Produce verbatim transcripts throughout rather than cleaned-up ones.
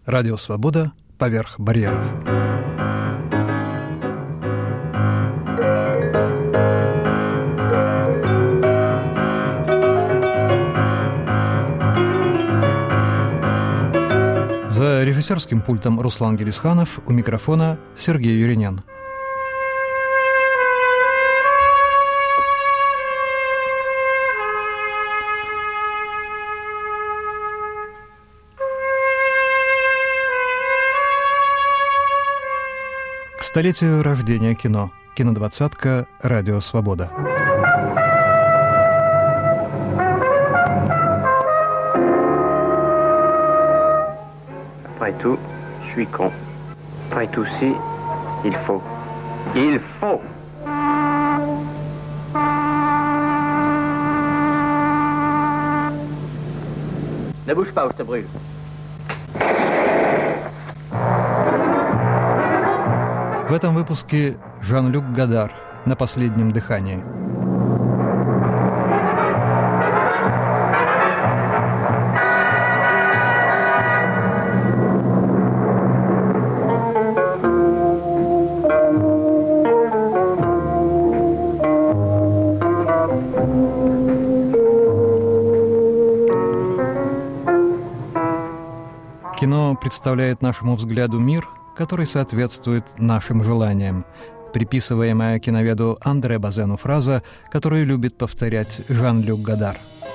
Радио «Свобода» поверх барьеров. За режиссерским пультом Руслан Гелисханов, у микрофона Сергей Юринян. К столетию рождения кино. Кинодвадцатка. Радио «Свобода». Après tout, je suis con. Après tout, si, il faut. Il faut! Ne bouge pas ou je te brûle. В этом выпуске Жан-Люк Годар «На последнем дыхании». Кино представляет нашему взгляду мир, который соответствует нашим желаниям. Приписываемая киноведу Андре Базену фраза, которую любит повторять Жан-Люк Годар.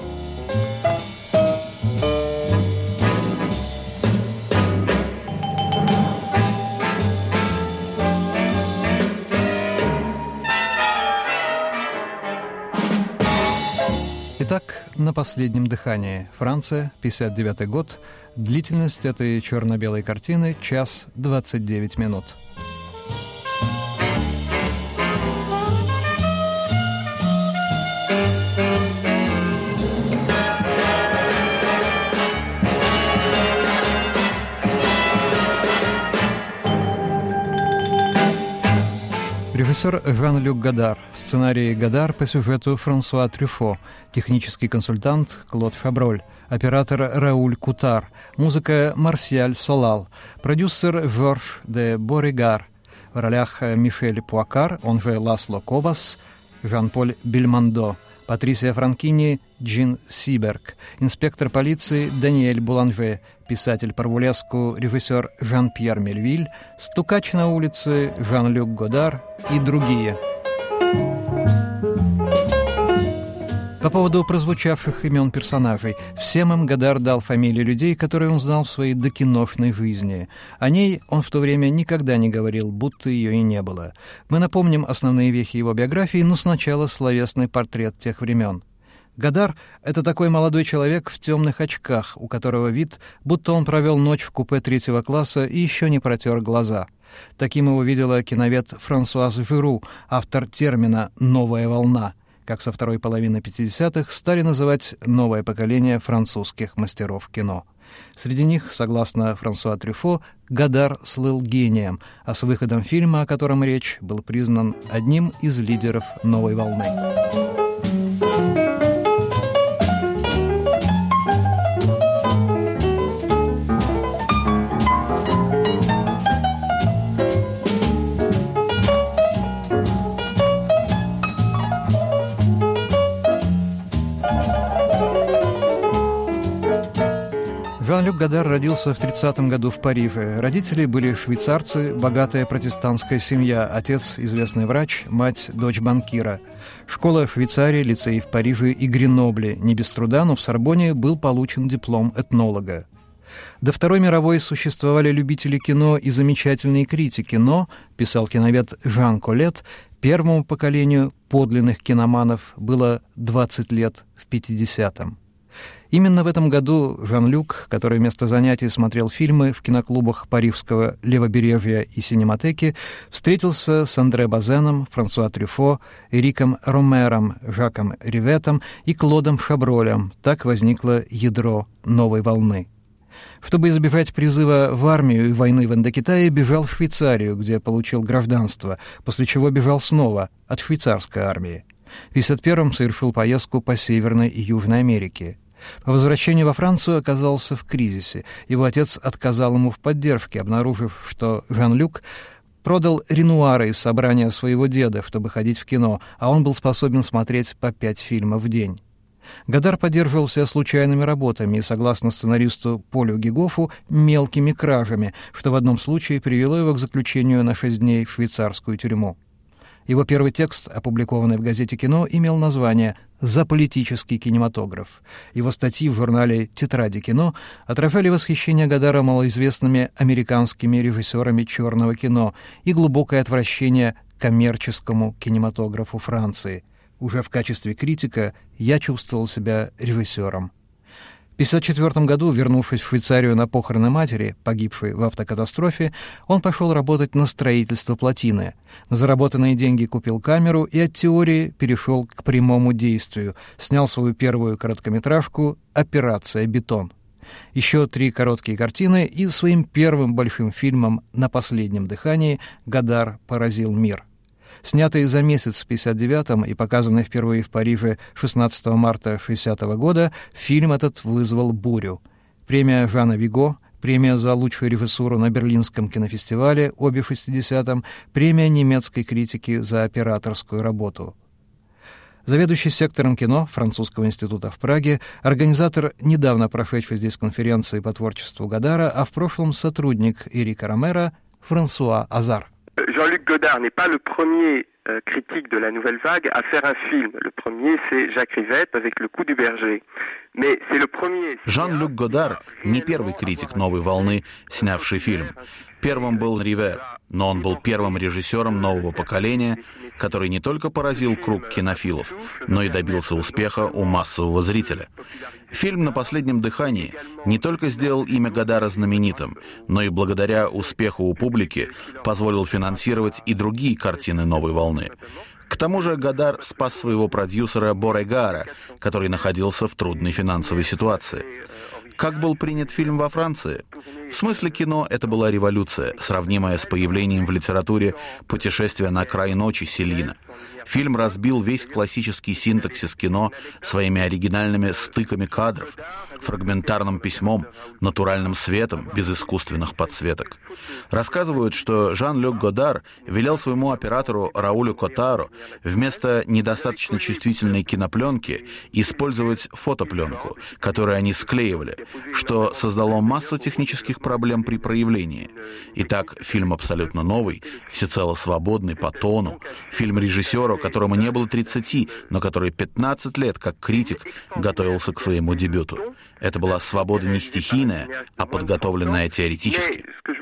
Итак, «На последнем дыхании». Франция, пятьдесят девятый год. Длительность этой черно-белой картины — час двадцать девять минут. Режиссер Жан-Люк Годар, сценарий Годар по сюжету Франсуа Трюфо, технический консультант Клод Фаброль, оператор Рауль Кутар, музыка Марсиаль Солал, продюсер Жорж де Боригар, в ролях Мишель Пуакар, он же Ласло Ковас, Жан-Поль Бельмондо, Патрисия Франкини, Джин Сиберг, инспектор полиции Даниэль Буланже, писатель по бурлеску режиссер Жан-Пьер Мельвиль, стукач на улице Жан-Люк Годар и другие. По поводу прозвучавших имен персонажей. Всем им Годар дал фамилии людей, которые он знал в своей докиношной жизни. О ней он в то время никогда не говорил, будто ее и не было. Мы напомним основные вехи его биографии, но сначала словесный портрет тех времен. Годар — это такой молодой человек в темных очках, у которого вид, будто он провел ночь в купе третьего класса и еще не протер глаза. Таким его видела киновед Франсуаз Жиру, автор термина «новая волна», как со второй половины пятидесятых стали называть новое поколение французских мастеров кино. Среди них, согласно Франсуа Трюфо, Годар слыл гением, а с выходом фильма, о котором речь, был признан одним из лидеров новой волны. Жан-Люк Годар родился в тридцатом году в Париже. Родители были швейцарцы, богатая протестантская семья, отец – известный врач, мать – дочь банкира. Школа в Швейцарии, лицей в Париже и Гренобле. Не без труда, но в Сорбонне был получен диплом этнолога. До Второй мировой существовали любители кино и замечательные критики, но, писал киновед Жан Колет, первому поколению подлинных киноманов было двадцать лет в пятидесятом. Именно в этом году Жан-Люк, который вместо занятий смотрел фильмы в киноклубах парижского Левобережья и Синематеки, встретился с Андре Базеном, Франсуа Трюфо, Эриком Ромером, Жаком Риветом и Клодом Шабролем. Так возникло ядро новой волны. Чтобы избежать призыва в армию и войны в Индокитае, бежал в Швейцарию, где получил гражданство, после чего бежал снова от швейцарской армии. В тысяча девятьсот пятьдесят первом совершил поездку по Северной и Южной Америке. По возвращению во Францию оказался в кризисе. Его отец отказал ему в поддержке, обнаружив, что Жан-Люк продал Ренуара из собрания своего деда, чтобы ходить в кино, а он был способен смотреть по пять фильмов в день. Годар поддерживал себя случайными работами и, согласно сценаристу Полю Гигофу, мелкими кражами, что в одном случае привело его к заключению на шесть дней в швейцарскую тюрьму. Его первый текст, опубликованный в газете «Кино», имел название «За политический кинематограф». Его статьи в журнале «Тетради кино» отражали восхищение Годара малоизвестными американскими режиссерами черного кино и глубокое отвращение к коммерческому кинематографу Франции. Уже в качестве критика я чувствовал себя режиссером. В тысяча девятьсот пятьдесят четвёртом году, вернувшись в Швейцарию на похороны матери, погибшей в автокатастрофе, он пошел работать на строительство плотины. На заработанные деньги купил камеру и от теории перешел к прямому действию. Снял свою первую короткометражку «Операция Бетон». Еще три короткие картины, и своим первым большим фильмом «На последнем дыхании» Годар поразил мир. Снятый за месяц в пятьдесят девятом и показанный впервые в Париже шестнадцатого марта шестидесятого года, фильм этот вызвал бурю. Премия Жана Виго, премия за лучшую режиссуру на Берлинском кинофестивале, обе в шестидесятом, премия немецкой критики за операторскую работу. Заведующий сектором кино Французского института в Праге, организатор недавно прошедшей здесь конференции по творчеству Годара, а в прошлом сотрудник Эрика Ромера Франсуа Азар. Jean-Luc Godard n'est pas le premier euh, critique de la Nouvelle Vague à faire un film. Le premier, c'est Jacques Rivette avec Le Coup du Berger. Mais c'est le premier... Жан-Люк Годар не первый критик «Новой волны», снявший фильм. Первым был Ривер, но он был первым режиссером нового поколения, который не только поразил круг кинофилов, но и добился успеха у массового зрителя. Фильм «На последнем дыхании» не только сделал имя Годара знаменитым, но и благодаря успеху у публики позволил финансировать и другие картины «Новой волны». К тому же Годар спас своего продюсера Борегара, который находился в трудной финансовой ситуации. Как был принят фильм во Франции? В смысле кино это была революция, сравнимая с появлением в литературе «Путешествие на край ночи» Селина. Фильм разбил весь классический синтаксис кино своими оригинальными стыками кадров, фрагментарным письмом, натуральным светом, без искусственных подсветок. Рассказывают, что Жан-Люк Годар велел своему оператору Раулю Котару вместо недостаточно чувствительной кинопленки использовать фотопленку, которую они склеивали, что создало массу технических проблем при проявлении. Итак, фильм абсолютно новый, всецело свободный по тону, фильм режиссера, которому не было тридцати, но который пятнадцать лет, как критик, готовился к своему дебюту. Это была свобода не стихийная, а подготовленная теоретически.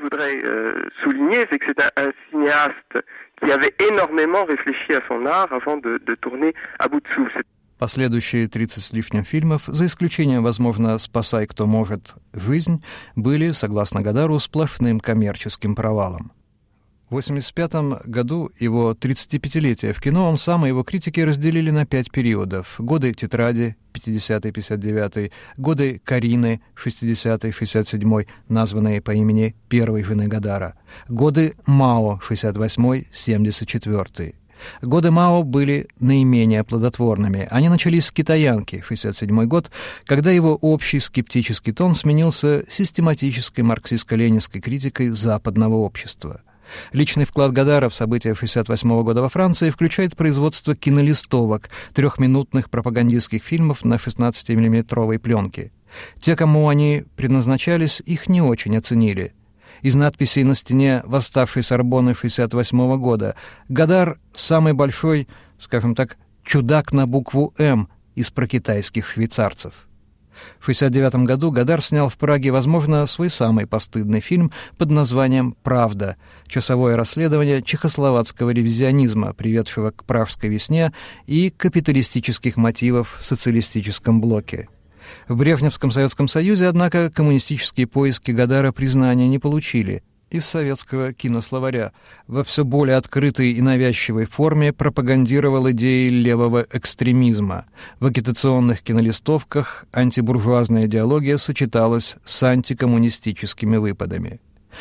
Последующие тридцать с лишним фильмов, за исключением, возможно, «Спасай, кто может. Жизнь», были, согласно Годару, сплошным коммерческим провалом. В восемьдесят пятом году, его тридцатипятилетие в кино, он сам и его критики разделили на пять периодов. Годы «Тетради» пятидесятый — пятьдесят девятый, годы «Карины» шестидесятый — шестьдесят седьмой, названные по имени первой жены Годара, годы «Мао» шестьдесят восьмой — семьдесят четвёртый. Годы Мао были наименее плодотворными. Они начались с «Китаянки» шестьдесят седьмой год, когда его общий скептический тон сменился систематической марксистско-ленинской критикой западного общества. Личный вклад Годара в события шестьдесят восьмого года во Франции включает производство кинолистовок, трехминутных пропагандистских фильмов на шестнадцатимиллиметровой пленке. Те, кому они предназначались, их не очень оценили. Из надписей на стене восставшей Сорбонны шестьдесят восьмого года Годар — самый большой, скажем так, чудак на букву «М» из прокитайских швейцарцев. В шестьдесят девятом году Годар снял в Праге, возможно, свой самый постыдный фильм под названием «Правда», часовое расследование чехословацкого ревизионизма, приведшего к Пражской весне и капиталистических мотивов в социалистическом блоке. В Брежневском Советском Союзе, однако, коммунистические поиски Годара признания не получили. Из советского кинословаря во все более открытой и навязчивой форме пропагандировал идеи левого экстремизма. В агитационных кинолистовках антибуржуазная идеология сочеталась с антикоммунистическими выпадами.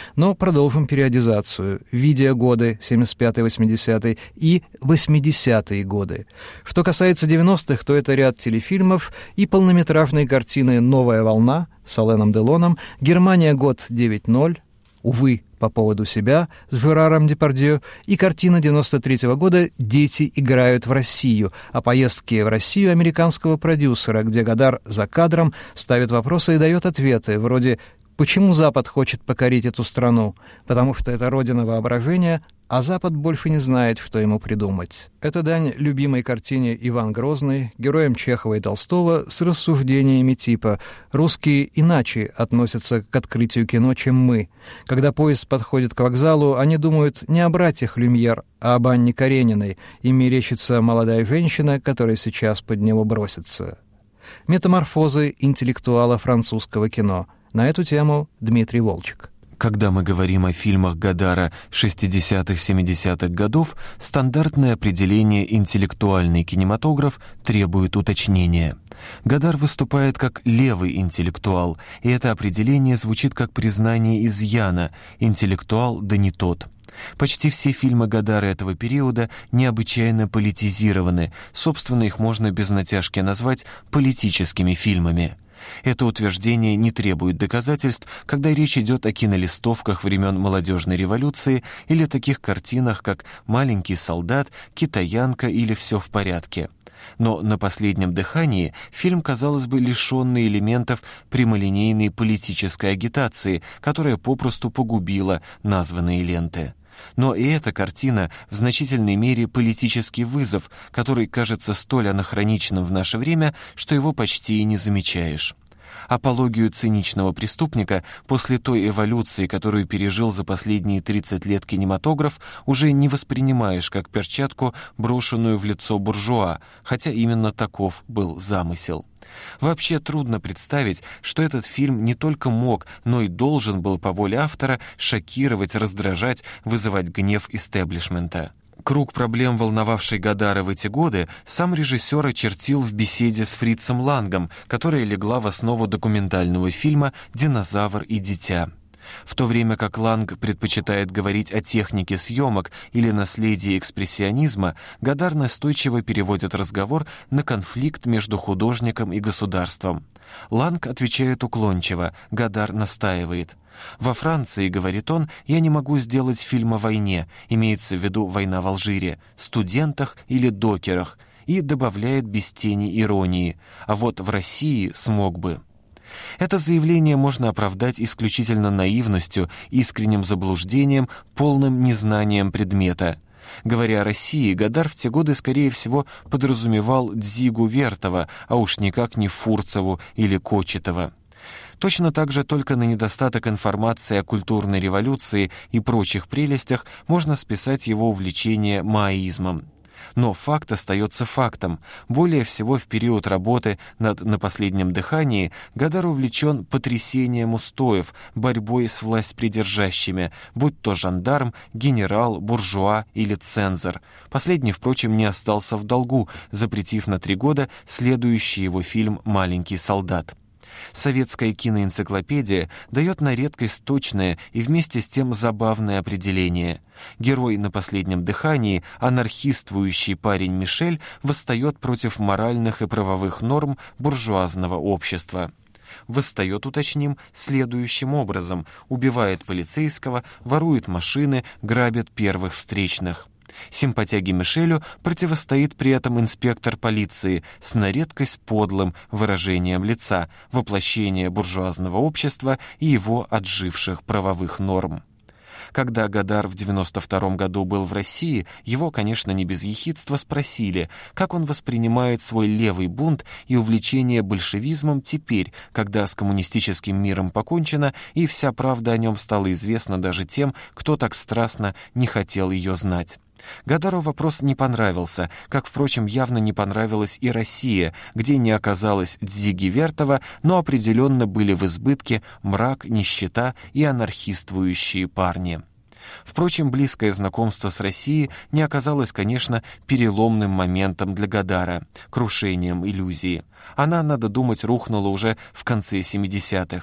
Но продолжим периодизацию. Видеогоды семьдесят пятый восьмидесятый и восьмидесятые годы. Что касается девяностых, то это ряд телефильмов и полнометражные картины «Новая волна» с Аленом Делоном, «Германия. Год девять ноль», увы, по поводу себя с Жераром Депардье, и картина девяносто третьего года «Дети играют в Россию», о поездке в Россию американского продюсера, где Годар за кадром ставит вопросы и дает ответы, вроде «Почему Запад хочет покорить эту страну? Потому что это родина воображения, а Запад больше не знает, что ему придумать». Это дань любимой картине «Иван Грозный», героям Чехова и Толстого с рассуждениями типа «Русские иначе относятся к открытию кино, чем мы. Когда поезд подходит к вокзалу, они думают не о братьях Люмьер, а об Анне Карениной. Им мерещится молодая женщина, которая сейчас под него бросится». Метаморфозы интеллектуала французского кино. На эту тему Дмитрий Волчек. Когда мы говорим о фильмах Годара шестидесятых-семидесятых годов, стандартное определение «интеллектуальный кинематограф» требует уточнения. Годар выступает как левый интеллектуал, и это определение звучит как признание изъяна «интеллектуал да не тот». Почти все фильмы Годара этого периода необычайно политизированы, собственно, их можно без натяжки назвать политическими фильмами. Это утверждение не требует доказательств, когда речь идет о кинолистовках времен молодежной революции или таких картинах, как «Маленький солдат», «Китаянка» или «Все в порядке». Но на последнем дыхании фильм, казалось бы, лишенный элементов прямолинейной политической агитации, которая попросту погубила названные ленты. Но и эта картина в значительной мере политический вызов, который кажется столь анахроничным в наше время, что его почти и не замечаешь. Апологию циничного преступника после той эволюции, которую пережил за последние тридцать лет кинематограф, уже не воспринимаешь как перчатку, брошенную в лицо буржуа, хотя именно таков был замысел. Вообще трудно представить, что этот фильм не только мог, но и должен был по воле автора шокировать, раздражать, вызывать гнев истеблишмента. Круг проблем, волновавший Годара в эти годы, сам режиссер очертил в беседе с Фрицем Лангом, которая легла в основу документального фильма «Динозавр и дитя». В то время как Ланг предпочитает говорить о технике съемок или наследии экспрессионизма, Годар настойчиво переводит разговор на конфликт между художником и государством. Ланг отвечает уклончиво, Годар настаивает. «Во Франции, — говорит он, — я не могу сделать фильм о войне, имеется в виду война в Алжире, студентах или докерах», и добавляет без тени иронии, «а вот в России смог бы». Это заявление можно оправдать исключительно наивностью, искренним заблуждением, полным незнанием предмета. Говоря о России, Годар в те годы, скорее всего, подразумевал Дзигу Вертова, а уж никак не Фурцеву или Кочетова. Точно так же только на недостаток информации о культурной революции и прочих прелестях можно списать его увлечение маоизмом. Но факт остается фактом. Более всего в период работы над «На последнем дыхании» Годар увлечен потрясением устоев, борьбой с властьпридержащими, будь то жандарм, генерал, буржуа или цензор. Последний, впрочем, не остался в долгу, запретив на три года следующий его фильм «Маленький солдат». Советская киноэнциклопедия дает на редкость точное и вместе с тем забавное определение. Герой «На последнем дыхании», анархиствующий парень Мишель, восстает против моральных и правовых норм буржуазного общества. Восстает, уточним, следующим образом: убивает полицейского, ворует машины, грабит первых встречных. Симпатяге Мишелю противостоит при этом инспектор полиции с на редкость подлым выражением лица, воплощение буржуазного общества и его отживших правовых норм. Когда Годар в девяносто втором году был в России, его, конечно, не без ехидства спросили, как он воспринимает свой левый бунт и увлечение большевизмом теперь, когда с коммунистическим миром покончено и вся правда о нем стала известна даже тем, кто так страстно не хотел ее знать. Годару вопрос не понравился, как, впрочем, явно не понравилась и Россия, где не оказалось Дзиги Вертова, но определенно были в избытке мрак, нищета и анархиствующие парни. Впрочем, близкое знакомство с Россией не оказалось, конечно, переломным моментом для Годара, крушением иллюзии. Она, надо думать, рухнула уже в конце семидесятых.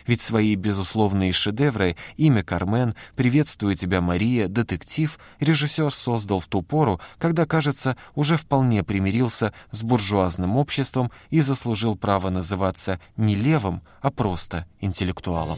Ведь свои безусловные шедевры «Имя Кармен», «Приветствую тебя, Мария», «Детектив» режиссер создал в ту пору, когда, кажется, уже вполне примирился с буржуазным обществом и заслужил право называться не левым, а просто интеллектуалом.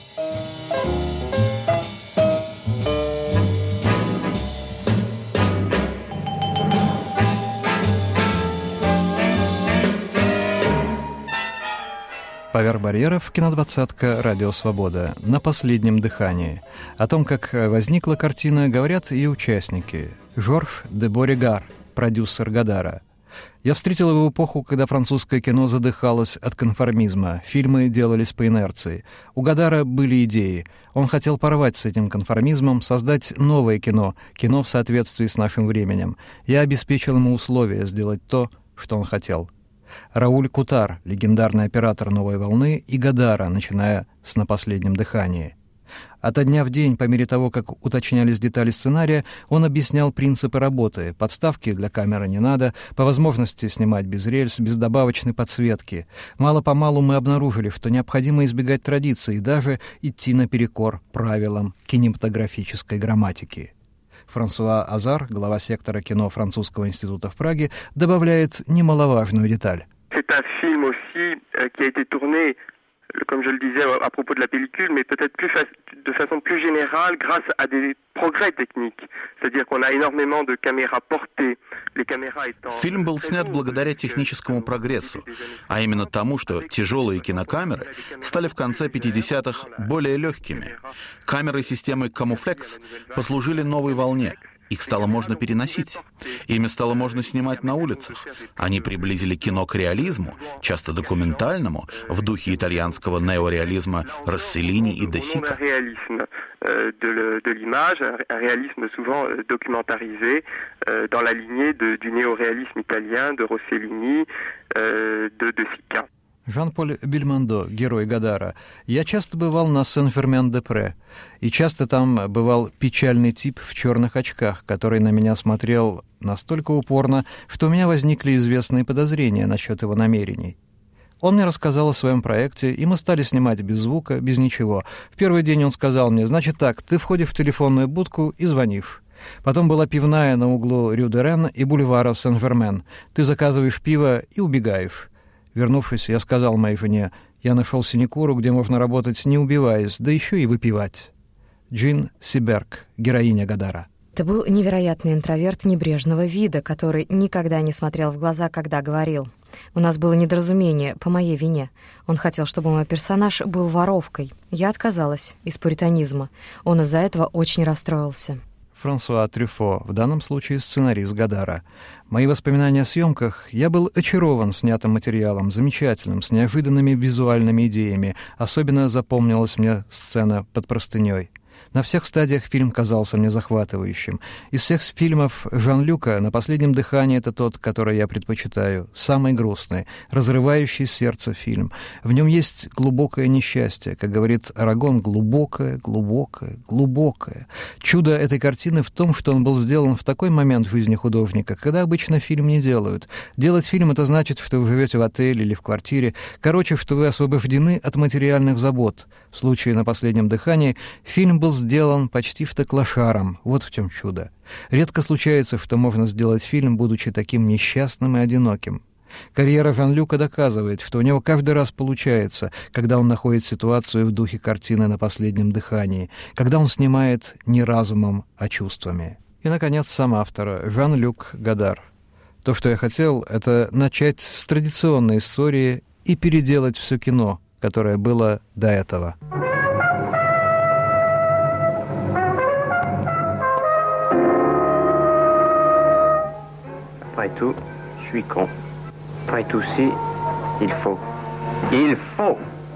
Поверх барьеров, кинодвадцатка «Радио Свобода» на последнем дыхании. О том, как возникла картина, говорят и участники. Жорж де Боригар, продюсер Годара. Я встретил его в эпоху, когда французское кино задыхалось от конформизма, фильмы делались по инерции. У Годара были идеи. Он хотел порвать с этим конформизмом, создать новое кино, кино в соответствии с нашим временем. Я обеспечил ему условия сделать то, что он хотел. Рауль Кутар, легендарный оператор «Новой волны», и Годара, начиная с «На последнем дыхании». Ото дня в день, по мере того, как уточнялись детали сценария, он объяснял принципы работы. Подставки для камеры не надо, по возможности снимать без рельс, без добавочной подсветки. Мало-помалу мы обнаружили, что необходимо избегать традиций и даже идти наперекор правилам кинематографической грамматики. Франсуа Азар, глава сектора кино Французского института в Праге, добавляет немаловажную деталь. C'est un film aussi euh, qui a été tourné, comme je le disais à propos de la pellicule, mais peut-être plus fa- de façon plus générale grâce à des progrès techniques. C'est-à-dire qu'on a énormément de caméras portées. Les caméras étant... Фильм был снят благодаря техническому прогрессу, а именно тому, что тяжелые кинокамеры стали в конце пятидесятых более легкими. Камеры системы Камуфлекс послужили новой волне. Их стало можно переносить. Ими стало можно снимать на улицах. Они приблизили кино к реализму, часто документальному, в духе итальянского неореализма Росселлини и Де Сика. De, de l'image, un réalisme souvent documentarisé euh, dans la lignée de, du néoréalisme italien, de Rossellini, euh, de De Sica. Жан-Поль Бельмондо, герой Годара. Я часто бывал на Сен-Фермен-де-Пре, и часто там бывал печальный тип в черных очках, который на меня смотрел настолько упорно, что у меня возникли известные подозрения насчет его намерений. Он мне рассказал о своем проекте, и мы стали снимать без звука, без ничего. В первый день он сказал мне: «Значит так, ты входишь в телефонную будку и звонишь». Потом была пивная на углу Рю-де-Рен и бульвара Сен-Жермен. Ты заказываешь пиво и убегаешь. Вернувшись, я сказал моей жене: «Я нашел синекуру, где можно работать, не убиваясь, да еще и выпивать». Джин Сиберг, героиня Годара. Это был невероятный интроверт небрежного вида, который никогда не смотрел в глаза, когда говорил. У нас было недоразумение по моей вине. Он хотел, чтобы мой персонаж был воровкой. Я отказалась из пуританизма. Он из-за этого очень расстроился. Франсуа Трюфо, в данном случае сценарист Годара. Мои воспоминания о съемках: я был очарован снятым материалом, замечательным, с неожиданными визуальными идеями. Особенно запомнилась мне сцена под простыней. На всех стадиях фильм казался мне захватывающим. Из всех фильмов Жан-Люка «На последнем дыхании» — это тот, который я предпочитаю. Самый грустный, разрывающий сердце фильм. В нем есть глубокое несчастье. Как говорит Арагон, глубокое, глубокое, глубокое. Чудо этой картины в том, что он был сделан в такой момент в жизни художника, когда обычно фильм не делают. Делать фильм — это значит, что вы живете в отеле или в квартире. Короче, что вы освобождены от материальных забот. В случае «На последнем дыхании» фильм был сделан почти фотоклашаром. Вот в чем чудо. Редко случается, что можно сделать фильм, будучи таким несчастным и одиноким. Карьера Жан-Люка доказывает, что у него каждый раз получается, когда он находит ситуацию в духе картины «На последнем дыхании», когда он снимает не разумом, а чувствами. И, наконец, сам автор, Жан-Люк Годар. То, что я хотел, это начать с традиционной истории и переделать все кино, которое было до этого. Après tout, je suis con. Après tout, si, il faut. Il faut!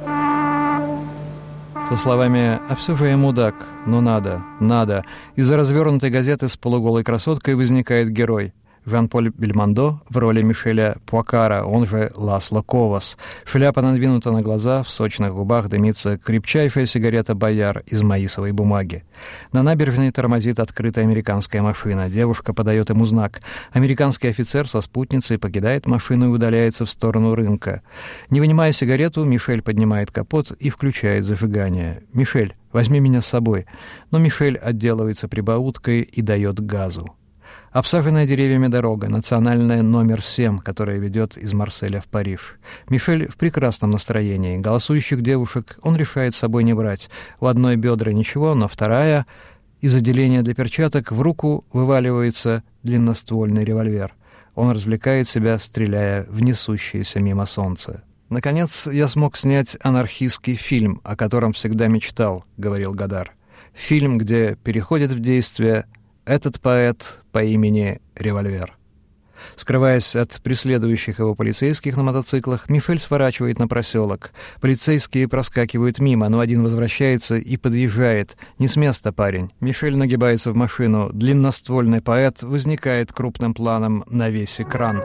Со словами «А все же я мудак, но надо, надо». Из-за развернутой газеты с полуголой красоткой возникает герой. Жан-Поль Бельмондо в роли Мишеля Пуакара, он же Ласло Ковас. Шляпа надвинута на глаза, в сочных губах дымится крепчайшая сигарета «Бояр» из маисовой бумаги. На набережной тормозит открытая американская машина. Девушка подает ему знак. Американский офицер со спутницей покидает машину и удаляется в сторону рынка. Не вынимая сигарету, Мишель поднимает капот и включает зажигание. «Мишель, возьми меня с собой». Но Мишель отделывается прибауткой и дает газу. Обсаженная деревьями дорога, национальная номер семь, которая ведет из Марселя в Париж. Мишель в прекрасном настроении. Голосующих девушек он решает с собой не брать. У одной бедра ничего, но вторая, из отделения для перчаток, в руку вываливается длинноствольный револьвер. Он развлекает себя, стреляя в несущееся мимо солнце. «Наконец, я смог снять анархистский фильм, о котором всегда мечтал», — говорил Годар. Фильм, где переходит в действие этот поэт по имени Револьвер. Скрываясь от преследующих его полицейских на мотоциклах, Мишель сворачивает на проселок. Полицейские проскакивают мимо, но один возвращается и подъезжает. Не с места, парень. Мишель нагибается в машину. Длинноствольный поэт возникает крупным планом на весь экран.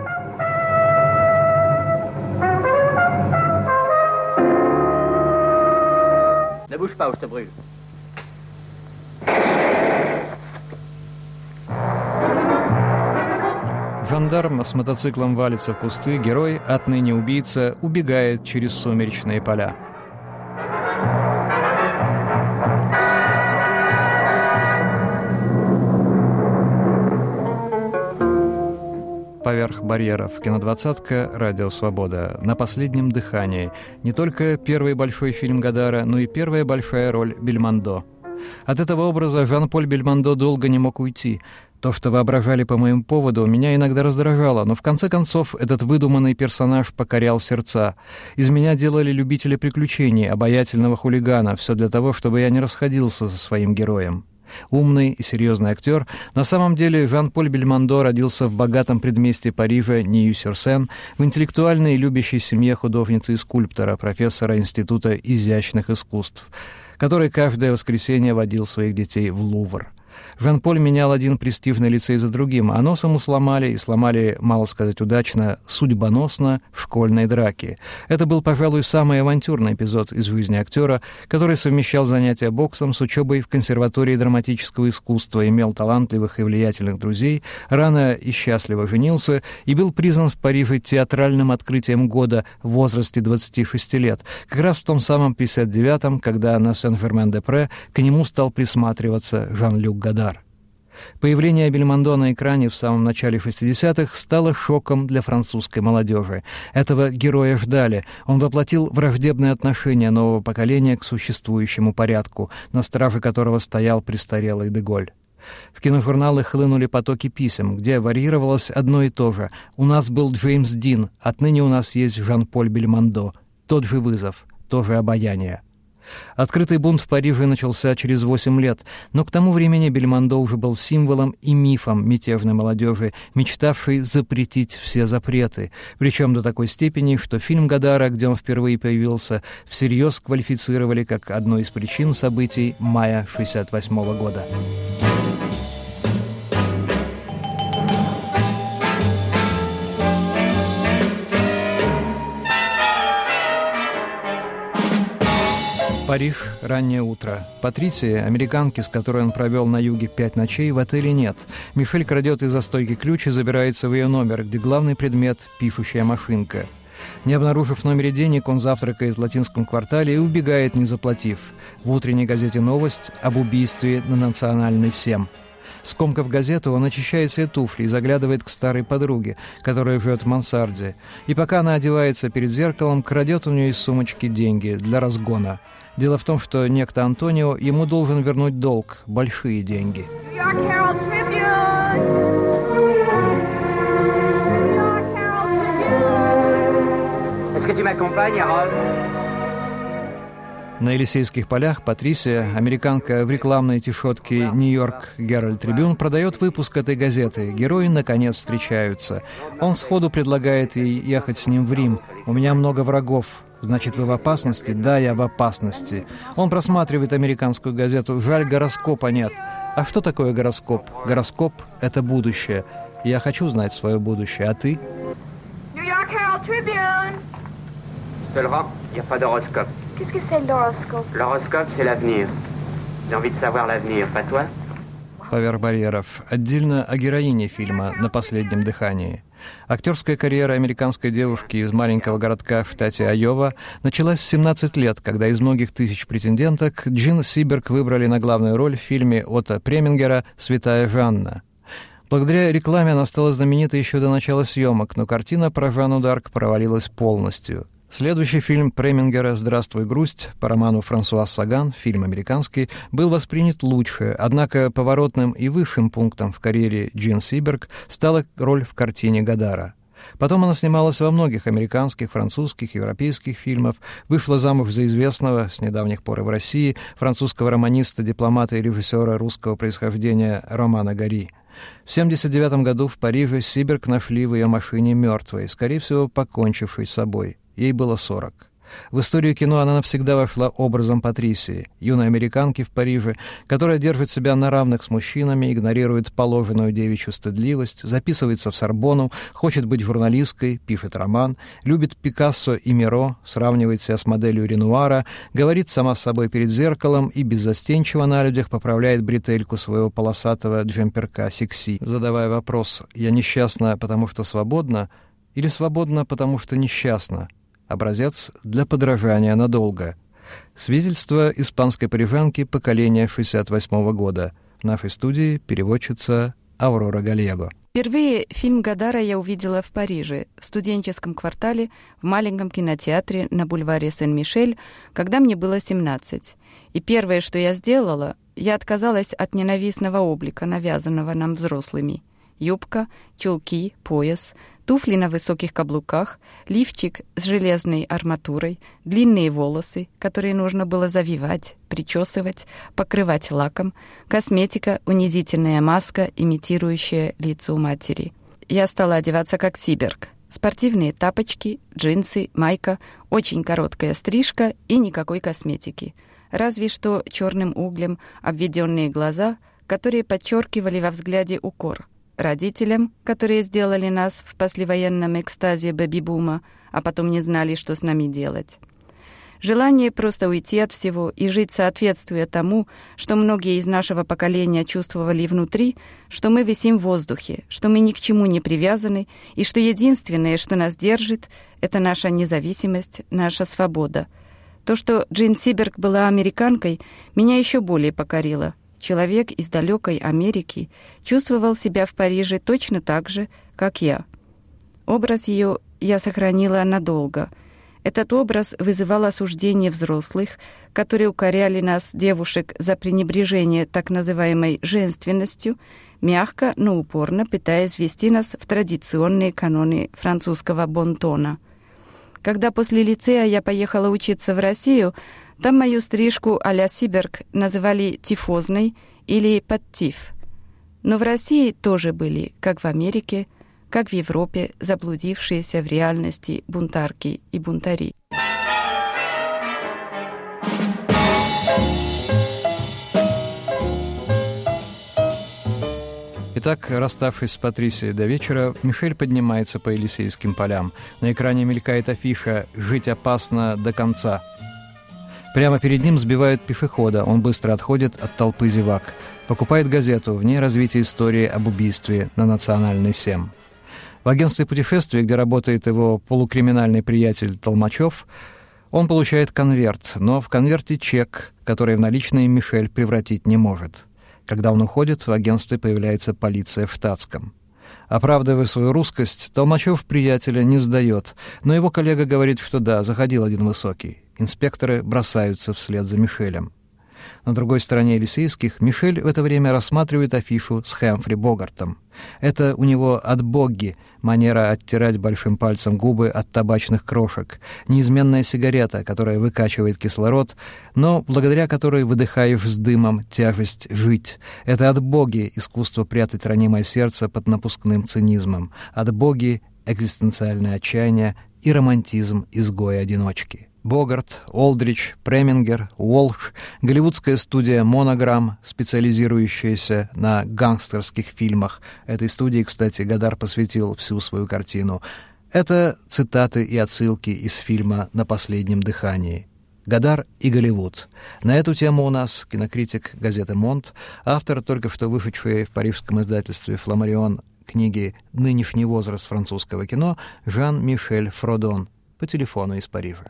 Ne bouge pas ou je te brûle. Жандарм с мотоциклом валится в кусты, герой, отныне убийца, убегает через сумеречные поля. Поверх барьеров. Кинодвадцатка, Радио Свобода. На последнем дыхании. Не только первый большой фильм Годара, но и первая большая роль Бельмондо. От этого образа Жан-Поль Бельмондо долго не мог уйти. То, что воображали по моему поводу, меня иногда раздражало, но в конце концов этот выдуманный персонаж покорял сердца. Из меня делали любителя приключений, обаятельного хулигана, все для того, чтобы я не расходился со своим героем. Умный и серьезный актер, на самом деле Жан-Поль Бельмондо родился в богатом предместье Парижа Нью-Сюр-Сен, в интеллектуальной и любящей семье художницы и скульптора, профессора Института изящных искусств, который каждое воскресенье водил своих детей в Лувр. Жан-Поль менял один престижный лицей за другим, а нос ему сломали, и сломали, мало сказать удачно, судьбоносно в школьной драке. Это был, пожалуй, самый авантюрный эпизод из жизни актера, который совмещал занятия боксом с учебой в консерватории драматического искусства, имел талантливых и влиятельных друзей, рано и счастливо женился и был признан в Париже театральным открытием года в возрасте двадцати шести лет, как раз в том самом пятьдесят девятом, когда на Сен-Жермен-де-Пре к нему стал присматриваться Жан-Люк Годар. Появление Бельмондо на экране в самом начале шестидесятых стало шоком для французской молодежи. Этого героя ждали. Он воплотил враждебное отношение нового поколения к существующему порядку, на страже которого стоял престарелый Деголь. В киножурналы хлынули потоки писем, где варьировалось одно и то же. «У нас был Джеймс Дин, отныне у нас есть Жан-Поль Бельмондо. Тот же вызов, то же обаяние». Открытый бунт в Париже начался через восемь лет, но к тому времени Бельмондо уже был символом и мифом мятежной молодежи, мечтавшей запретить все запреты, причем до такой степени, что фильм Годара, где он впервые появился, всерьез квалифицировали как одну из причин событий мая шестьдесят восьмого года. Париж, раннее утро. Патрисии, американки, с которой он провел на юге пять ночей, в отеле нет. Мишель крадет из-за стойки ключ и забирается в ее номер, где главный предмет — пишущая машинка. Не обнаружив в номере денег, он завтракает в латинском квартале и убегает, не заплатив. В утренней газете новость об убийстве на Национальной семь. Скомкав газету, он очищает себе туфли и заглядывает к старой подруге, которая живет в мансарде. И пока она одевается перед зеркалом, крадет у нее из сумочки деньги для разгона. Дело в том, что некто Антонио ему должен вернуть долг, большие деньги. На Елисейских полях Патрисия, американка в рекламной тишотке «Нью-Йорк Геральд Трибюн», продает выпуск этой газеты. Герои, наконец, встречаются. Он сходу предлагает ей ехать с ним в Рим. «У меня много врагов». «Значит, вы в опасности?» «Да, я в опасности». Он просматривает американскую газету. «Жаль, гороскопа нет». А что такое гороскоп? Гороскоп — это будущее. Я хочу знать свое будущее, а ты? New York Herald Tribune. Seulement, il n'y a pas d'horoscope. Qu'est-ce que c'est l'horoscope? L'horoscope, c'est l'avenir. J'ai envie de savoir l'avenir, pas toi? Поверх барьеров. Отдельно о героине фильма «На последнем дыхании». Актерская карьера американской девушки из маленького городка в штате Айова началась в семнадцать лет, когда из многих тысяч претенденток Джин Сиберг выбрали на главную роль в фильме Отто Премингера «Святая Жанна». Благодаря рекламе она стала знаменитой еще до начала съемок, но картина про Жанну д'Арк провалилась полностью. Следующий фильм Премингера «Здравствуй, грусть» по роману Франсуаз Саган, фильм американский, был воспринят лучше, однако поворотным и высшим пунктом в карьере Джин Сиберг стала роль в картине Годара. Потом она снималась во многих американских, французских, европейских фильмах, вышла замуж за известного, с недавних пор и в России, французского романиста, дипломата и режиссера русского происхождения Романа Гори. В семьдесят девятом году в Париже Сиберг нашли в ее машине мертвой, скорее всего, покончившей с собой. Ей было сорок. В историю кино она навсегда вошла образом Патрисии, юной американки в Париже, которая держит себя на равных с мужчинами, игнорирует положенную девичью стыдливость, записывается в Сорбонну, хочет быть журналисткой, пишет роман, любит Пикассо и Миро, сравнивает себя с моделью Ренуара, говорит сама с собой перед зеркалом и беззастенчиво на людях поправляет бретельку своего полосатого джемперка «Секси», задавая вопрос «Я несчастна, потому что свободна?» или «Свободна, потому что несчастна?» Образец для подражания надолго. Свидетельство испанской парижанки поколения шестьдесят восьмого года. В нашей студии переводчица Аурора Галлего. Впервые фильм Годара я увидела в Париже, в студенческом квартале, в маленьком кинотеатре на бульваре Сен-Мишель, когда мне было семнадцать. И первое, что я сделала, я отказалась от ненавистного облика, навязанного нам взрослыми. Юбка, чулки, пояс, туфли на высоких каблуках, лифчик с железной арматурой, длинные волосы, которые нужно было завивать, причесывать, покрывать лаком, косметика, унизительная маска, имитирующая лицо матери. Я стала одеваться как Сиберг. Спортивные тапочки, джинсы, майка, очень короткая стрижка и никакой косметики. Разве что черным углем обведенные глаза, которые подчеркивали во взгляде укор. Родителям, которые сделали нас в послевоенном экстазе бэби-бума, а потом не знали, что с нами делать. Желание просто уйти от всего и жить соответствуя тому, что многие из нашего поколения чувствовали внутри, что мы висим в воздухе, что мы ни к чему не привязаны, и что единственное, что нас держит, это наша независимость, наша свобода. То, что Джин Сиберг была американкой, меня еще более покорило. Человек из далекой Америки чувствовал себя в Париже точно так же, как я. Образ ее я сохранила надолго. Этот образ вызывал осуждение взрослых, которые укоряли нас, девушек, за пренебрежение так называемой женственностью, мягко, но упорно пытаясь ввести нас в традиционные каноны французского бон-тона. Когда после лицея я поехала учиться в Россию, там мою стрижку а-ля Сиберг называли тифозной или подтиф. Но в России тоже были, как в Америке, как в Европе, заблудившиеся в реальности бунтарки и бунтари. Итак, расставшись с Патрисией до вечера, Мишель поднимается по Елисейским полям. На экране мелькает афиша «Жить опасно до конца». Прямо перед ним сбивают пешехода, он быстро отходит от толпы зевак. Покупает газету, в ней развитие истории об убийстве на Национальной семь. В агентстве путешествий, где работает его полукриминальный приятель Толмачев, он получает конверт, но в конверте чек, который в наличные Мишель превратить не может. Когда он уходит, в агентстве появляется полиция в штатском. Оправдывая свою русскость, Толмачев приятеля не сдает, но его коллега говорит, что да, заходил один высокий. Инспекторы бросаются вслед за Мишелем. На другой стороне Елисейских Мишель в это время рассматривает афишу с Хэмфри Богартом. Это у него от Богги манера оттирать большим пальцем губы от табачных крошек, неизменная сигарета, которая выкачивает кислород, но благодаря которой выдыхаешь с дымом тяжесть жить. Это от Богги искусство прятать ранимое сердце под напускным цинизмом, от Богги экзистенциальное отчаяние и романтизм изгоя-одиночки. Богарт, Олдрич, Премингер, Уолш, голливудская студия «Монограмм», специализирующаяся на гангстерских фильмах. Этой студии, кстати, Годар посвятил всю свою картину. Это цитаты и отсылки из фильма «На последнем дыхании». Годар и Голливуд. На эту тему у нас кинокритик газеты «Монт», автор только что вышедшей в парижском издательстве «Фламарион» книги «Нынешний возраст французского кино» Жан-Мишель Фродон по телефону из Парижа.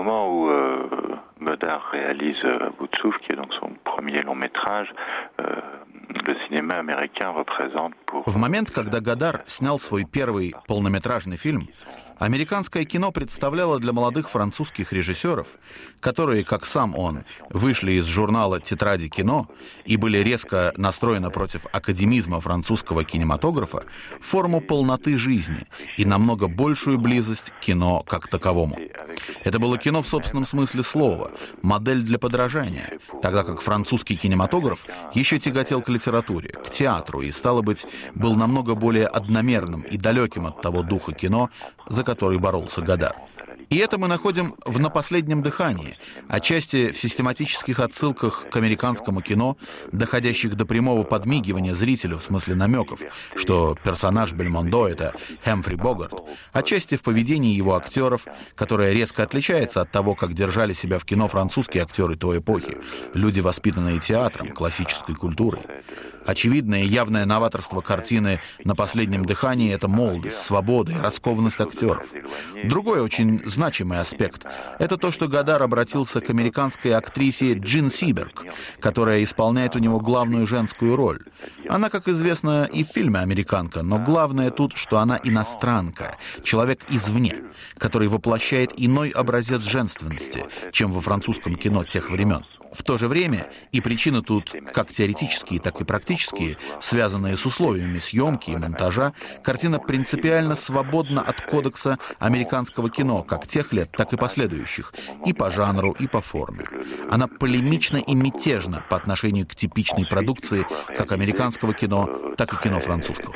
Godard réalise à bout de souffle, qui est donc son premier long métrage, le cinéma américain représente pour... В момент, когда Годар снял свой первый полнометражный фильм, американское кино представляло для молодых французских режиссеров, которые, как сам он, вышли из журнала «Тетради кино» и были резко настроены против академизма французского кинематографа, форму полноты жизни и намного большую близость к кино как таковому. Это было кино в собственном смысле слова, модель для подражания, тогда как французский кинематограф еще тяготел к литературе, к театру и, стало быть, был намного более одномерным и далеким от того духа кино, за который боролся Годар. И это мы находим в «На последнем дыхании», отчасти в систематических отсылках к американскому кино, доходящих до прямого подмигивания зрителю в смысле намеков, что персонаж Бельмондо — это Хэмфри Богарт, отчасти в поведении его актеров, которое резко отличается от того, как держали себя в кино французские актеры той эпохи, люди, воспитанные театром, классической культурой. Очевидное и явное новаторство картины «На последнем дыхании» — это молодость, свобода и раскованность актеров. Другой очень значимый аспект — это то, что Годар обратился к американской актрисе Джин Сиберг, которая исполняет у него главную женскую роль. Она, как известно, и в фильме американка, но главное тут, что она иностранка, человек извне, который воплощает иной образец женственности, чем во французском кино тех времен. В то же время и причины тут, как теоретические, так и практические, связанные с условиями съемки и монтажа, картина принципиально свободна от кодекса американского кино, как тех лет, так и последующих, и по жанру, и по форме. Она полемична и мятежна по отношению к типичной продукции как американского кино, так и кино французского.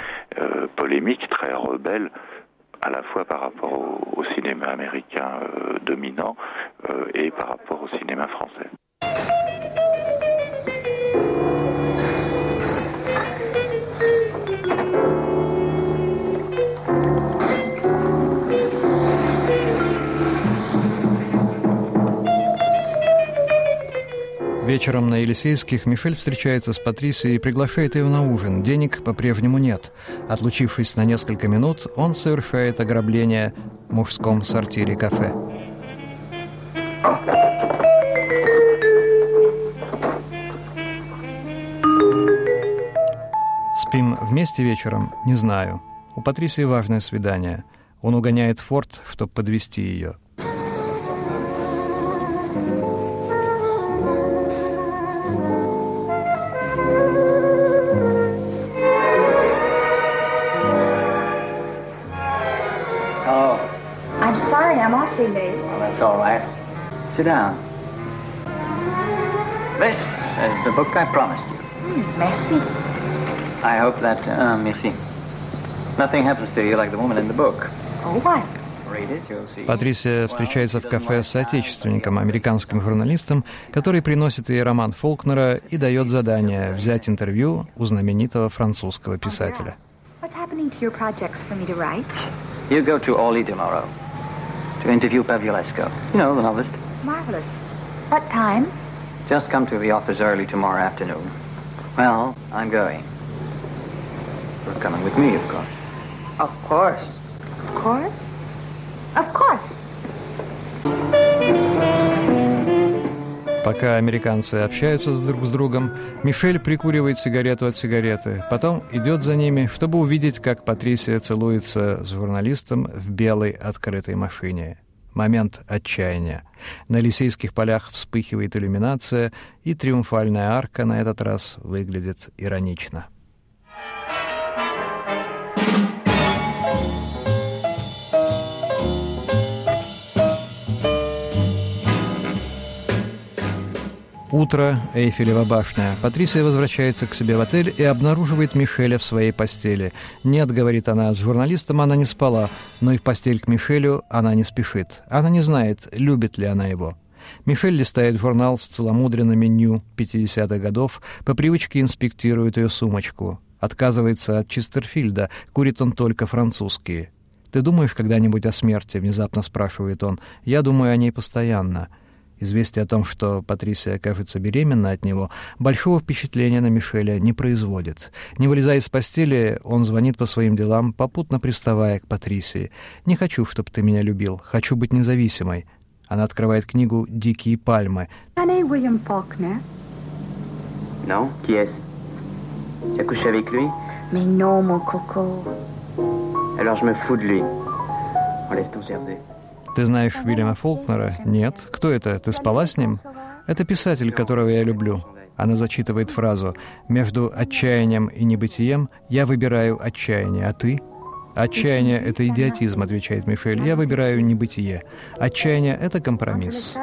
À la fois par rapport au, au cinéma américain euh, dominant euh, et par rapport au cinéma français. Вечером на Елисейских Мишель встречается с Патрисией и приглашает ее на ужин. Денег по-прежнему нет. Отлучившись на несколько минут, он совершает ограбление в мужском сортире кафе. Спим вместе вечером? Не знаю. У Патрисии важное свидание. Он угоняет Форд, чтобы подвезти ее. I'm awfully late. Oh, that's all right. Sit down. This is the book I promised you. Mm, merci. I hope that, uh, merci. Nothing happens to you like the woman in the book. Oh, what? Патрисия встречается в кафе с соотечественником, американским журналистом, который приносит ей роман Фолкнера и дает задание взять интервью у знаменитого французского писателя. What's happening to your projects for me to write? You go to Orly tomorrow to interview Pavulesco. You know, the novelist. Marvelous. What time? Just come to the office early tomorrow afternoon. Well, I'm going. You're coming with me, of course. Of course. Of course? Of course. Пока американцы общаются друг с другом, Мишель прикуривает сигарету от сигареты, потом идет за ними, чтобы увидеть, как Патрисия целуется с журналистом в белой открытой машине. Момент отчаяния. На Елисейских полях вспыхивает иллюминация, и триумфальная арка на этот раз выглядит иронично. Утро, Эйфелева башня. Патрисия возвращается к себе в отель и обнаруживает Мишеля в своей постели. «Нет», — говорит она, — «с журналистом она не спала, но и в постель к Мишелю она не спешит. Она не знает, любит ли она его». Мишель листает журнал с целомудренными ню пятидесятых годов, по привычке инспектирует ее сумочку. Отказывается от Честерфильда, курит он только французские. «Ты думаешь когда-нибудь о смерти?» — внезапно спрашивает он. «Я думаю о ней постоянно». Известие о том, что Патрисия окажется беременна от него, большого впечатления на Мишеля не производит. Не вылезая из постели, он звонит по своим делам, попутно приставая к Патрисии. «Не хочу, чтобы ты меня любил. Хочу быть независимой». Она открывает книгу «Дикие пальмы». William Faulkner? Non, qui est-ce? Tu as couché avec lui? Mais non, mon coco. Alors je me fous de lui. On laisse ton jersey. «Ты знаешь Уильяма Фолкнера?» «Нет». «Кто это? Ты спала с ним?» «Это писатель, которого я люблю». Она зачитывает фразу: «Между отчаянием и небытием я выбираю отчаяние, а ты?» «Отчаяние — это идиотизм», — отвечает Мишель. «Я выбираю небытие. Отчаяние — это компромисс».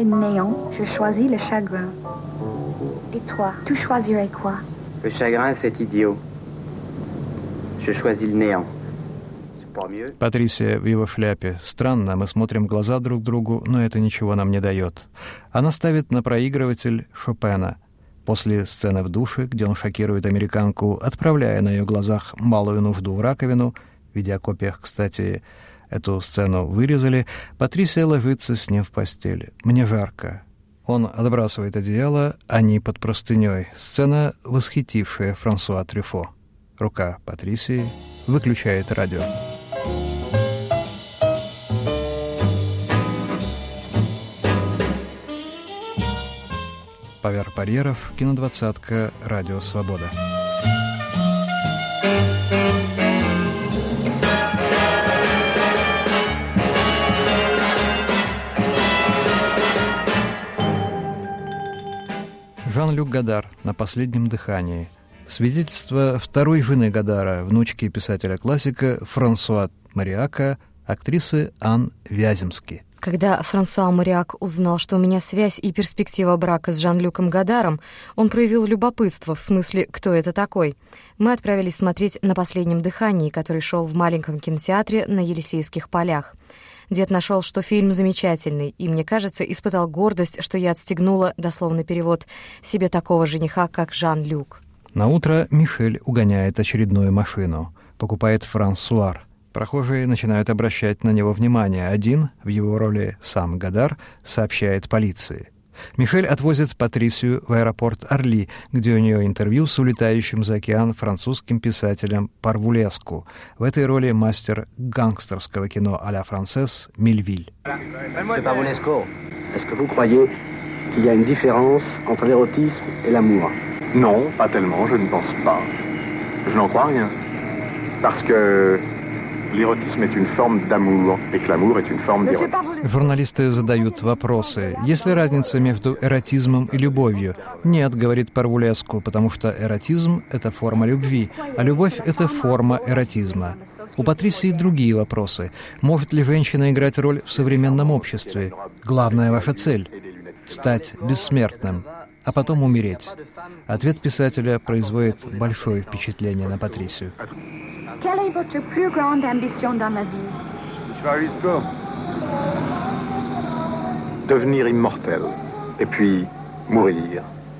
Le chagrin, c'est idiot. Je choisis le néant. Патрисия в его шляпе. Странно, мы смотрим в глаза друг другу, но это ничего нам не дает. Она ставит на проигрыватель Шопена. После сцены в душе, где он шокирует американку, отправляя на ее глазах малую нужду в раковину, в видеокопиях, кстати, эту сцену вырезали, Патрисия ложится с ним в постели. «Мне жарко». Он отбрасывает одеяло, они под простыней. Сцена, восхитившая Франсуа Трюфо. Рука Патрисии выключает радио. Поверх барьеров, кинодвадцатка, Радио Свобода. Жан-Люк Годар «На последнем дыхании». Свидетельство второй жены Годара, внучки писателя-классика Франсуа Мариака, актрисы Ан Вяземски. Когда Франсуа Мариак узнал, что у меня связь и перспектива брака с Жан-Люком Годаром, он проявил любопытство, в смысле, кто это такой. Мы отправились смотреть «На последнем дыхании», который шел в маленьком кинотеатре на Елисейских полях. Дед нашел, что фильм замечательный, и, мне кажется, испытал гордость, что я отстегнула, дословный перевод, себе такого жениха, как Жан-Люк. Наутро Мишель угоняет очередную машину, покупает Франсуар. Прохожие начинают обращать на него внимание. Один, в его роли сам Годар, сообщает полиции. Мишель отвозит Патрисию в аэропорт Орли, где у нее интервью с улетающим за океан французским писателем Парвулеску. В этой роли мастер гангстерского кино а-ля францез Мильвиль. Parvulesco, est-ce que vous croyez qu'il y a une différence entre l'érotisme et l'amour? Non, pas tellement, je ne pense pas. Je n'en crois rien. Parce que l'érotisme est une forme d'amour, et que l'amour est une forme d'érotisme. Журналисты задают вопросы. Есть ли разница между эротизмом и любовью? Нет, говорит Парвулеску, потому что эротизм — это форма любви, а любовь — это форма эротизма. У Патрисии другие вопросы. Может ли женщина играть роль в современном обществе? Главная ваша цель — стать бессмертным, а потом умереть. Ответ писателя производит большое впечатление на Патрисию. Quelle est votre plus grande ambition dans la vie? Devenir immortel, et puis mourir.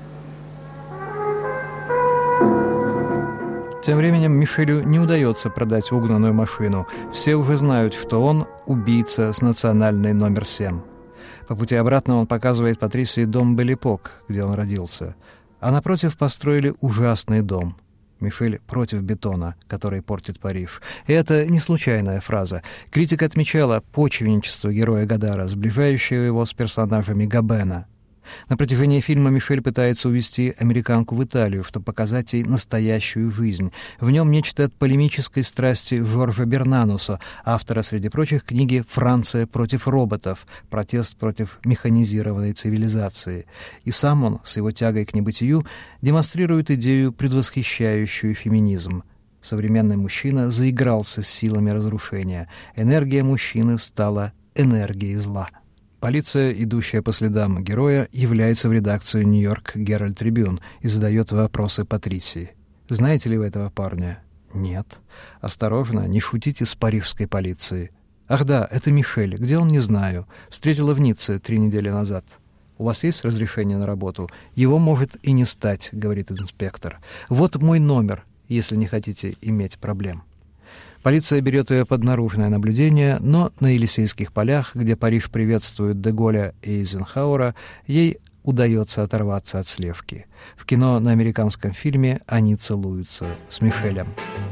Тем временем Мишелю не удается продать угнанную машину. Все уже знают, что он убийца с национальной номер семь. По пути обратно он показывает Патрисии дом Беллипок, где он родился. А напротив построили ужасный дом. Мишель против бетона, который портит Париж. И это не случайная фраза. Критика отмечала почвенничество героя Годара, сближающего его с персонажами Габена. На протяжении фильма Мишель пытается увезти американку в Италию, чтобы показать ей настоящую жизнь. В нем нечто от полемической страсти Жоржа Бернануса, автора, среди прочих, книги «Франция против роботов. Протест против механизированной цивилизации». И сам он, с его тягой к небытию, демонстрирует идею, предвосхищающую феминизм. Современный мужчина заигрался с силами разрушения. Энергия мужчины стала энергией зла. Полиция, идущая по следам героя, является в редакцию «Нью-Йорк Геральд Трибюн» и задает вопросы Патрисии. «Знаете ли вы этого парня?» «Нет». «Осторожно, не шутите с парижской полицией». «Ах да, это Мишель. Где он, не знаю. Встретила в Ницце три недели назад». «У вас есть разрешение на работу?» «Его может и не стать», — говорит инспектор. «Вот мой номер, если не хотите иметь проблем». Полиция берет ее под наружное наблюдение, но на Елисейских полях, где Париж приветствует Де-Голля и Эйзенхауэра, ей удается оторваться от слежки. В кино на американском фильме они целуются с Мишелем.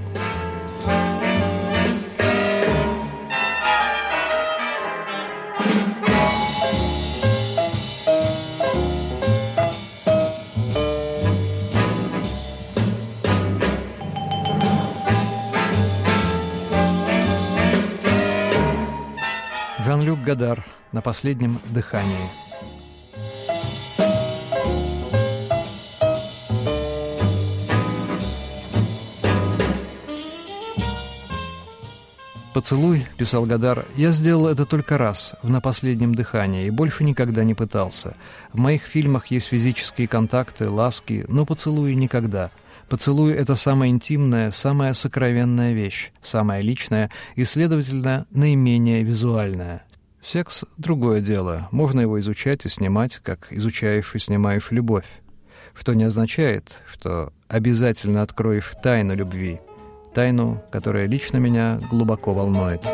Жан-Люк Годар «На последнем дыхании». «Поцелуй», — писал Годар, — «я сделал это только раз, в «На последнем дыхании», и больше никогда не пытался. В моих фильмах есть физические контакты, ласки, но поцелуи никогда. Поцелуй — это самая интимная, самая сокровенная вещь, самая личная и, следовательно, наименее визуальная. Секс — другое дело, можно его изучать и снимать, как изучаешь и снимаешь любовь. Что не означает, что обязательно откроешь тайну любви, тайну, которая лично меня глубоко волнует».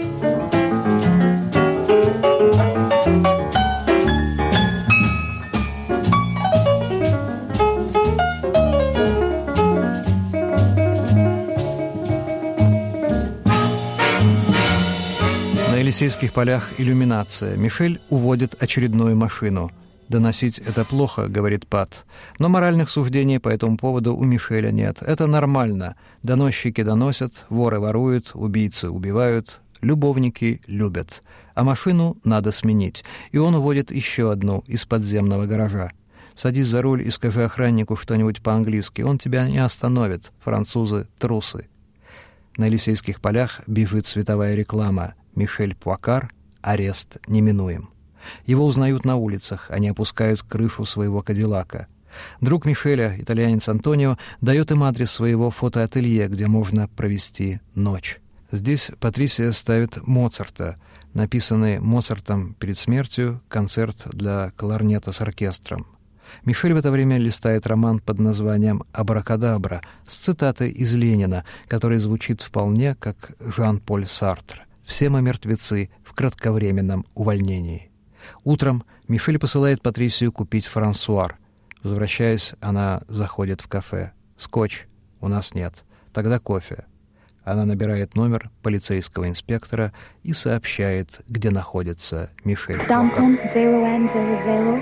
На Елисейских полях иллюминация. Мишель уводит очередную машину. «Доносить это плохо», — говорит Пат. Но моральных суждений по этому поводу у Мишеля нет. Это нормально. Доносчики доносят, воры воруют, убийцы убивают, любовники любят. А машину надо сменить. И он уводит еще одну из подземного гаража. «Садись за руль и скажи охраннику что-нибудь по-английски. Он тебя не остановит. Французы — трусы». На Елисейских полях бежит световая реклама. Мишель Пуакар, арест неминуем. Его узнают на улицах, они опускают крышу своего кадиллака. Друг Мишеля, итальянец Антонио, дает им адрес своего фотоателье, где можно провести ночь. Здесь Патрисия ставит Моцарта, написанный Моцартом перед смертью концерт для кларнета с оркестром. Мишель в это время листает роман под названием «Абракадабра» с цитатой из Ленина, который звучит вполне как Жан-Поль Сартр. «Все мы мертвецы в кратковременном увольнении». Утром Мишель посылает Патрисию купить франсуар. Возвращаясь, она заходит в кафе. «Скотч у нас нет. Тогда кофе». Она набирает номер полицейского инспектора и сообщает, где находится Мишель. Danton zéro un zéro zéro.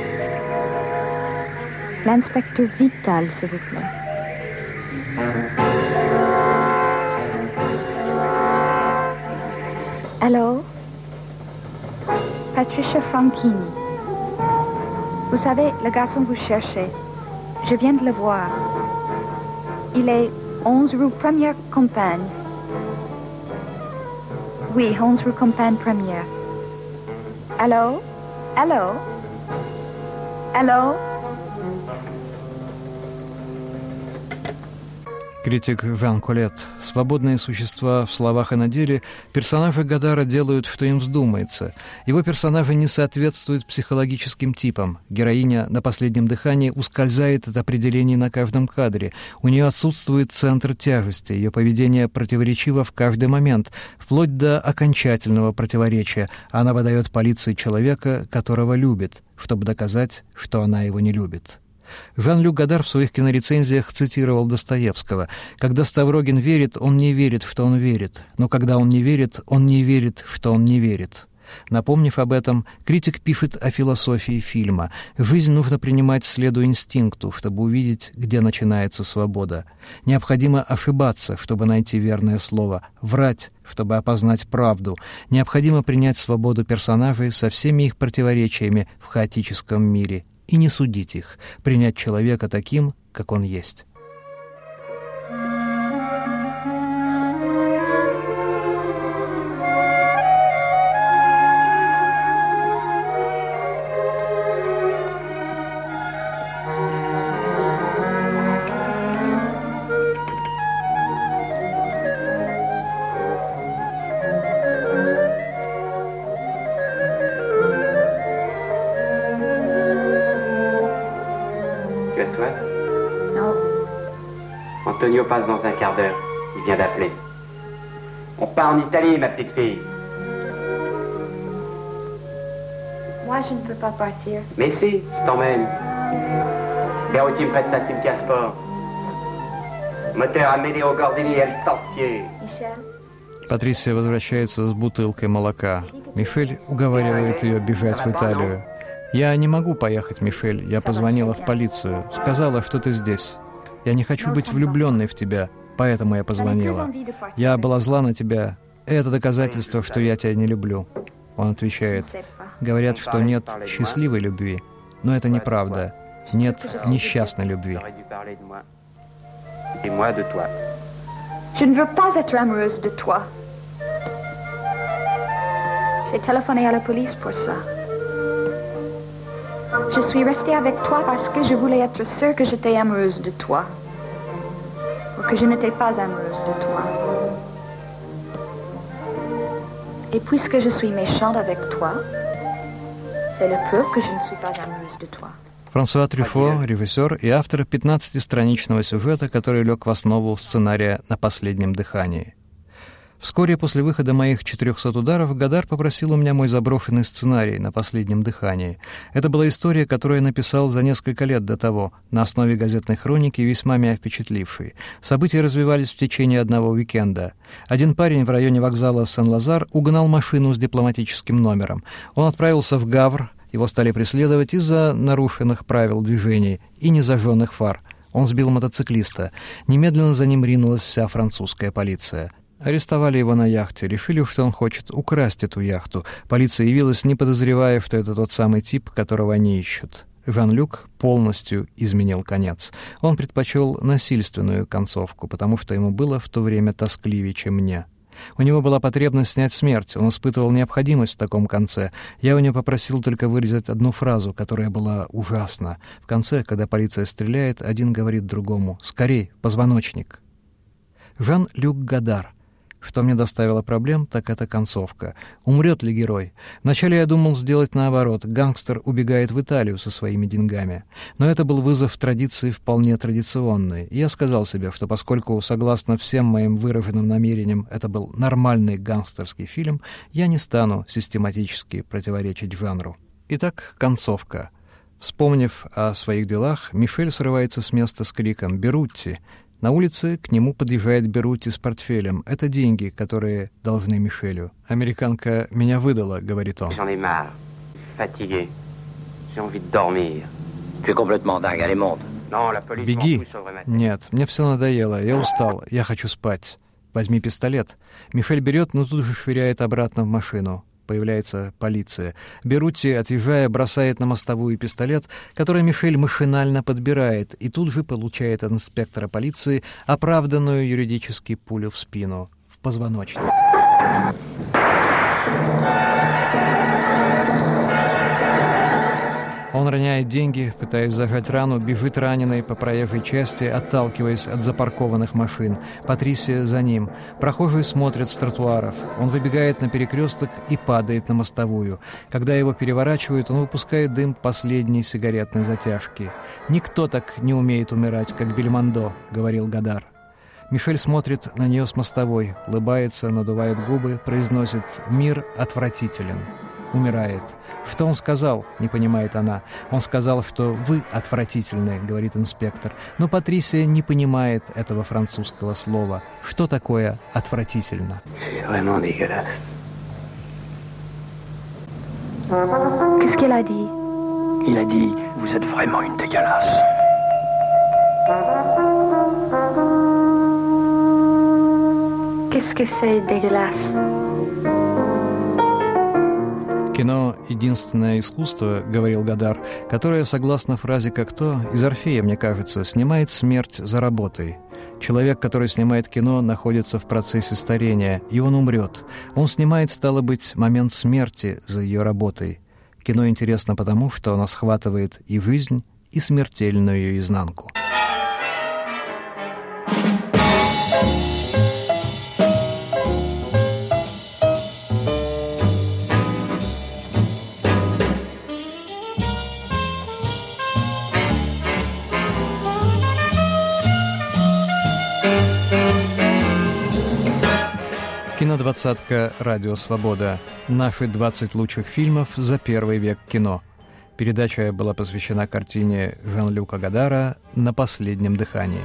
L'inspecteur Vital, s'il vous plaît. Allô? Patricia Franchini. Vous savez, le garçon que vous cherchez, je viens de le voir. Il est onze rue Première Campagne. Oui, onze rue Campagne Première. Allô? Allô? Allô? Критик Жан Колет. Свободные существа в словах и на деле, персонажи Годара делают, что им вздумается. Его персонажи не соответствуют психологическим типам. Героиня на последнем дыхании ускользает от определений на каждом кадре. У нее отсутствует центр тяжести. Ее поведение противоречиво в каждый момент, вплоть до окончательного противоречия. Она выдает полиции человека, которого любит, чтобы доказать, что она его не любит. Жан-Люк Годар в своих кинорецензиях цитировал Достоевского: «Когда Ставрогин верит, он не верит, что он верит, но когда он не верит, он не верит, что он не верит». Напомнив об этом, критик пишет о философии фильма. Жизнь нужно принимать следуя инстинкту, чтобы увидеть, где начинается свобода. Необходимо ошибаться, чтобы найти верное слово, врать, чтобы опознать правду. Необходимо принять свободу персонажей со всеми их противоречиями в хаотическом мире и не судить их, принять человека таким, как он есть. Antonio passe dans un quart d'heure. Il vient d'appeler. On part en Italie, ma petite fille. Moi, je ne peux pas partir. Mais si, je t'emmène. Beruti me prête sa cimetière sport. Moteur Amedeo Gordini El Sorcier. Michel? Патрисия возвращается с бутылкой молока. Мишель уговаривает ее бежать в Италию. «Я не могу поехать, Мишель. Я позвонила в полицию. Сказала, что ты здесь. Я не хочу быть влюбленной в тебя, поэтому я позвонила. Я была зла на тебя. Это доказательство, что я тебя не люблю». Он отвечает: «Говорят, что нет счастливой любви, но это неправда. Нет несчастной любви». Je ne veux pas être amoureuse de toi. J'ai téléphoné à la police pour ça. Je suis restée avec toi parce que je voulais être sûre que j'étais amoureuse de toi. Ou que je n'étais pas amoureuse de toi. Et puisque je suis méchante avec toi, c'est le peu que je ne suis pas amoureuse de toi. Франсуа Трюфо, режиссер и автор пятнадцатистраничного сюжета, который лег в основу сценария «На последнем дыхании». Вскоре после выхода моих четырехсот ударов Годар попросил у меня мой заброшенный сценарий «На последнем дыхании». Это была история, которую я написал за несколько лет до того, на основе газетной хроники, весьма меня впечатлившей. События развивались в течение одного уикенда. Один парень в районе вокзала Сен-Лазар угнал машину с дипломатическим номером. Он отправился в Гавр. Его стали преследовать из-за нарушенных правил движений и незажженных фар. Он сбил мотоциклиста. Немедленно за ним ринулась вся французская полиция. Арестовали его на яхте, решили, что он хочет украсть эту яхту. Полиция явилась, не подозревая, что это тот самый тип, которого они ищут. Жан-Люк полностью изменил конец. Он предпочел насильственную концовку, потому что ему было в то время тоскливее, чем мне. У него была потребность снять смерть, он испытывал необходимость в таком конце. Я у него попросил только вырезать одну фразу, которая была ужасна. В конце, когда полиция стреляет, один говорит другому: «Скорей, позвоночник». Жан-Люк Годар. Что мне доставило проблем, так это концовка. Умрет ли герой? Вначале я думал сделать наоборот. Гангстер убегает в Италию со своими деньгами. Но это был вызов традиции вполне традиционной. И я сказал себе, что поскольку, согласно всем моим выраженным намерениям, это был нормальный гангстерский фильм, я не стану систематически противоречить жанру. Итак, концовка. Вспомнив о своих делах, Мишель срывается с места с криком «Берутти!». На улице к нему подъезжает Берутти с портфелем. Это деньги, которые должны Мишелю. «Американка меня выдала», — говорит он. J'en ai marre. Fatigué. J'ai envie de dormir. Tu es complètement dingue, allez, monte. Non, la police «Беги!» m'en fout sur ma tête. «Нет, мне все надоело, я устал, я хочу спать». «Возьми пистолет». Мишель берет, но тут же швыряет обратно в машину. Появляется полиция. Берутти, отъезжая, бросает на мостовую пистолет, который Мишель машинально подбирает, и тут же получает от инспектора полиции оправданную юридически пулю в спину, в позвоночник. Он роняет деньги, пытаясь зажать рану, бежит раненый по проезжей части, отталкиваясь от запаркованных машин. Патрисия за ним. Прохожие смотрят с тротуаров. Он выбегает на перекресток и падает на мостовую. Когда его переворачивают, он выпускает дым последней сигаретной затяжки. «Никто так не умеет умирать, как Бельмондо», — говорил Годар. Мишель смотрит на нее с мостовой, улыбается, надувает губы, произносит «Мир отвратителен». Умирает. «Что он сказал?» — не понимает она. «Он сказал, что вы отвратительны», — говорит инспектор. Но Патрисия не понимает этого французского слова. Что такое «отвратительно»? Qu'est-ce qu'il a dit? Il a dit, vous êtes vraiment une dégueulasse. Qu'est-ce que c'est dégueulasse? «Кино — единственное искусство, — говорил Годар, — которое, согласно фразе «как-то», из Орфея, мне кажется, снимает смерть за работой. Человек, который снимает кино, находится в процессе старения, и он умрет. Он снимает, стало быть, момент смерти за ее работой. Кино интересно потому, что оно схватывает и жизнь, и смертельную ее изнанку». Кинодвадцатка «Радио Свобода». Наши двадцать лучших фильмов за первый век кино. Передача была посвящена картине Жан-Люка Годара «На последнем дыхании».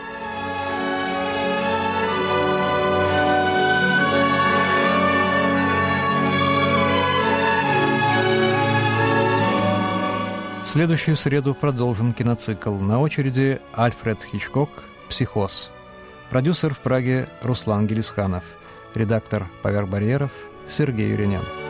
В следующую среду продолжим киноцикл. На очереди Альфред Хичкок «Психоз». Продюсер в Праге Руслан Гелисханов. Редактор «Поверх барьеров» Сергей Юрянян.